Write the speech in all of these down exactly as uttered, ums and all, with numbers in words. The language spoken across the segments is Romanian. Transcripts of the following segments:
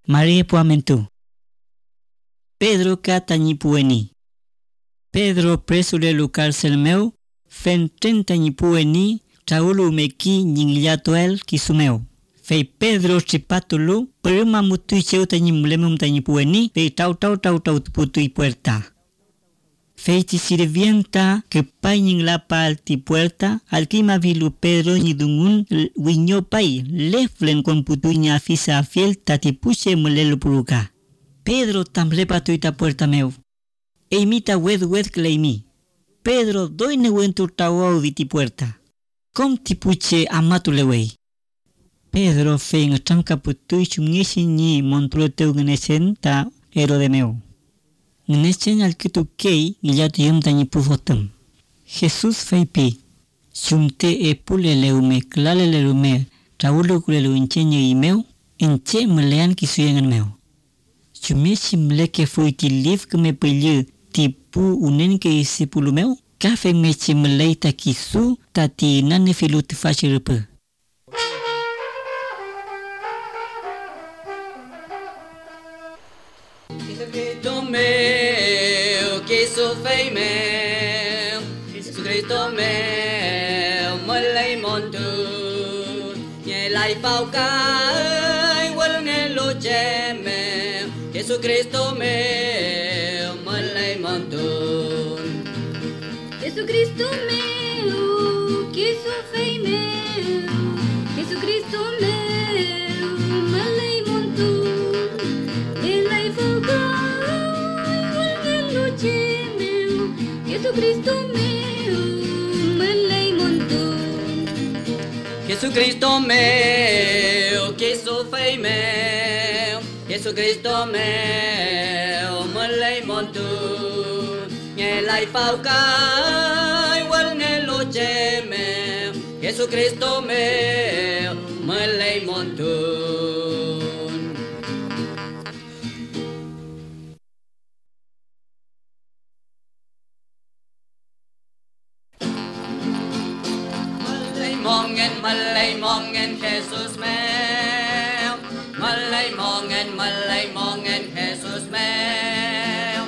Maria Puamentu. Pedro Catanyipueni. Pedro presule lucar selmeu, fen trentañipueni, traulu meki nyingliatoel kisumeu. Fei Pedro tripatulu, prima mutui cheu tanyimulemum tanyipueni, fei tau tau tau tau putui puerta. Fei ti sirvienta que pai nyingla pal ti puerta, al kima vilu Pedro nyidungun winyo pai, leflen con putui nya fisa fiel tatipuche mulelu puruka. Pedro tamble patuita puerta meu. Eimita wed wed kleimi. Pedro doine wentur tawau viti puerta. Com tipuche amatulewei. Pedro fei ngacham kaputui chumngeshi ni montuloteu ngenesen ta ero de meu. Ngenesen al kitu kei gilat yum tanyi pufotem. Jesus fei pi. Chumte e puleleume klaleleume traulu kulelu inchenye imeu inche melean kisuyengan meu. Chumeshi mleke foi ti liv que me pelye tipu unen ke isi pulu meu. Kafe mechi melei ta kisu tati nane filu te faci rupa. Cristo meu, que sofrei meu, Cristo meu, melei montu, nhẹ lại bao ca ơi, quên nghe lô che meu, Jesus Cristo meu, melei montu. Jesus Cristo meu, que sofrei meu, Jesus Cristo meu, malay montu, elay fogay, walnelo che meu, Jesus Cristo meu, malay montu. Jesus Cristo meu, que sofrei meu, Jesus Cristo meu, malay montu. Nghe lại bao cái quên nghe lô che mèo Jesus Cristo mèo mới lấy môn tuôn mới lấy mong ngân mới lấy mong ngân Jesus mèo mới lấy mong ngân mới lấy mong ngân Jesus mèo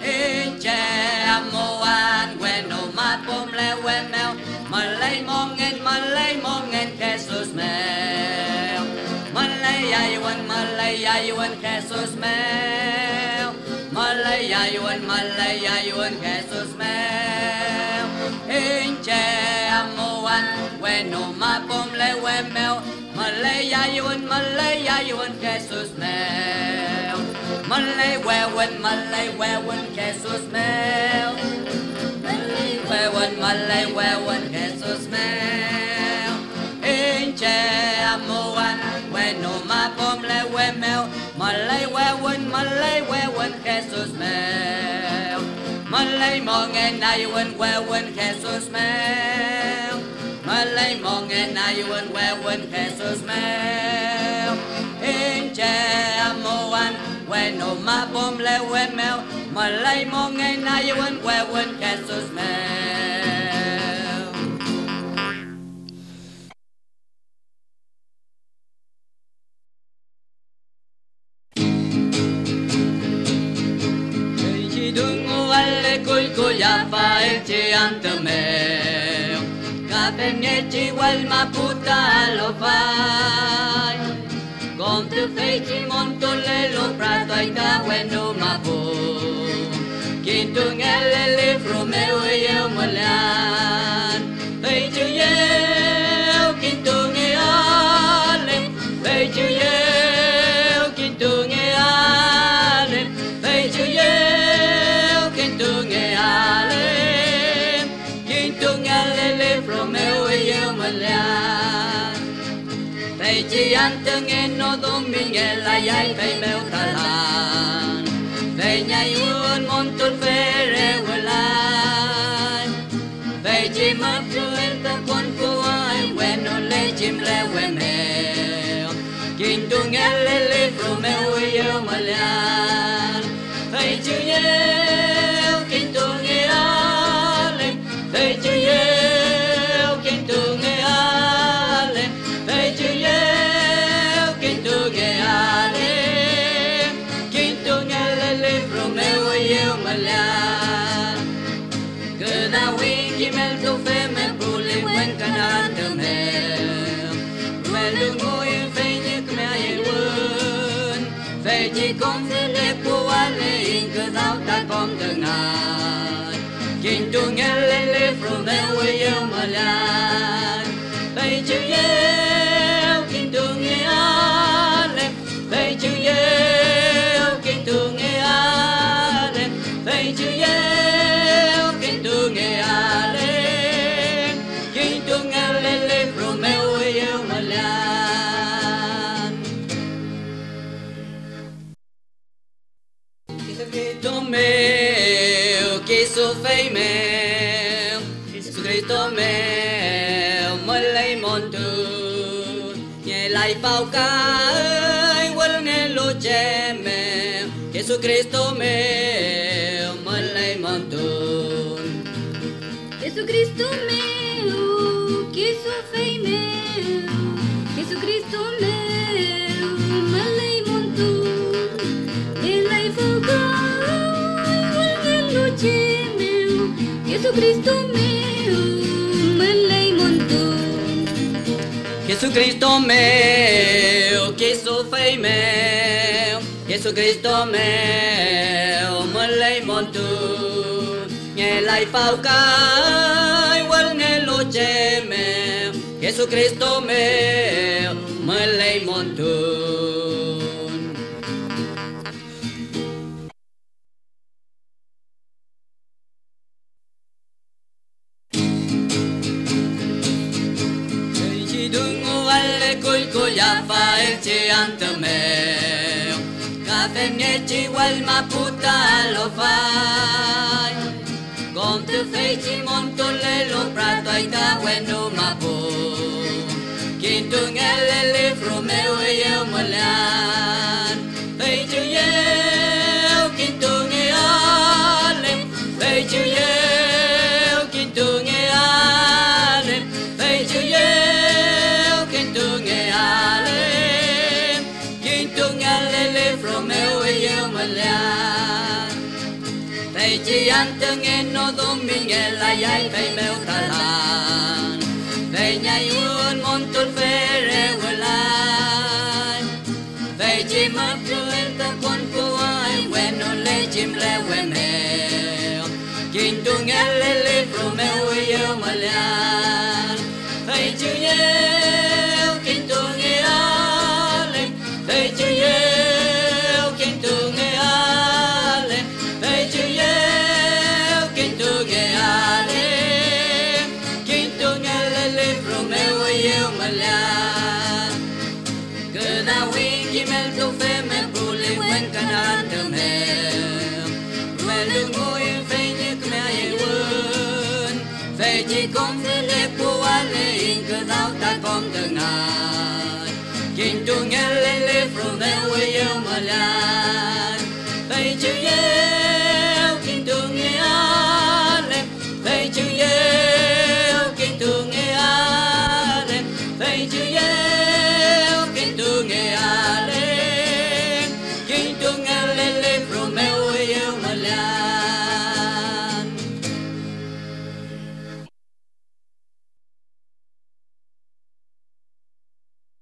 Moan when no mat bom le when mel Malay mong en Malay mong en Jesus mel Malay aywan Malay aywan Jesus mel Malay aywan Malay aywan Jesus mel Inche Moan when no mat bom le when mel Malay aywan Malay aywan Jesus mel Malay wewen Malay wewen Jesus mel Malay wewen Malay wewen Jesus mel Inche amoan when no ma pom le wemel Malay wewen Malay wewen Jesus mel Malay mongen aywen wewen Jesus mel Malay mongen aywen wewen Jesus mel Inche amoan when no ma bom le wemel Malay mong ngay na yun wewen Jesus mel Chi dung wale kul kuya fa chi ante mel Ka penye chi wal ma puta lo fai Con tu feci monto le lo prato ai ta wendo ma po Kin tu ngele le fromeo e eu molan Fei chu yeu kin tu nge ale Fei chu yeu kin tu nge ale Fei chu yeu kin tu nge ale Kin tu ngele le fromeo e eu molan Fei chi ante nge no domingue la yai fei meu talan Fei nhai un montul fere welai Fei chi mập rưỡi ta con cô ai quen no le chim le quen mèo Kinh tu nghe le le pro meu yêu mà lan Fei chi yêu kinh tu nghe ale Fei chi yêu kinh tu nghe ale Fei chi yêu kinh tu nghe ale về chỉ con sẽ lệ của ale in cơ giáo ta con từng ngày kinh tu nghe lên lệ from the way yêu mà lại về chữ yêu kinh tu nghe ale về chữ yêu kinh tu nghe ale về chữ yêu kinh tu nghe ale kinh tu nghe lên lệ from the way yêu mà lại Cristo meu, que sofrei meu, Jesus Cristo meu, mới lấy món tu, nhẹ lại bao ca ơi, quên nghe lô che meu, Jesus Cristo meu, mới lấy món tu. Jesus Cristo meu, que sofrei meu, Jesus Cristo meu, mới lấy món tu, nhẹ lại bao ca Jesus Cristo meu, mới lấy món tu. Jesus Cristo meu, que sofrei meu, Jesus Cristo meu, mới lấy món tu. Nghe lại bao ca quên nghe lô che meu, Jesus Cristo meu, mới lấy món tu. Fa el che antemeo Café nieci igual ma puta lo fai Com te feci monto le lo prato ai ta bueno ma po Quinto ngele le fromeo e eu molan Fei chu eu quinto nge ale Fei chu eu quinto nge ale Fei chu eu quinto nge ale Thầy chỉ ăn tương nghe nó đúng mình nghe là dạy thầy mèo ta lan Thầy nhảy uốn môn tốt phê rê quên lại Thầy chỉ mất rơi ta con cô ai quen nó lê chim lê quen mèo Kinh tu nghe lê lê pro mèo yêu mà lan Thầy chữ yêu kinh tu nghe lên Thầy chữ yêu kinh tu nghe lên Thầy chữ yêu kinh tu nghe lên Kinh tu nghe lê lê pro mèo yêu mà lan Cứ nào win kim el tu phê mê bù lê quen cả nàn thơ mèo Mẹ lưu ngôi phê như cơ mẹ yên quên Phê chỉ con phê lê bù á lê in cơ giáo ta con từng ngày Kinh tu nghe lê lê pro mèo yêu mà lan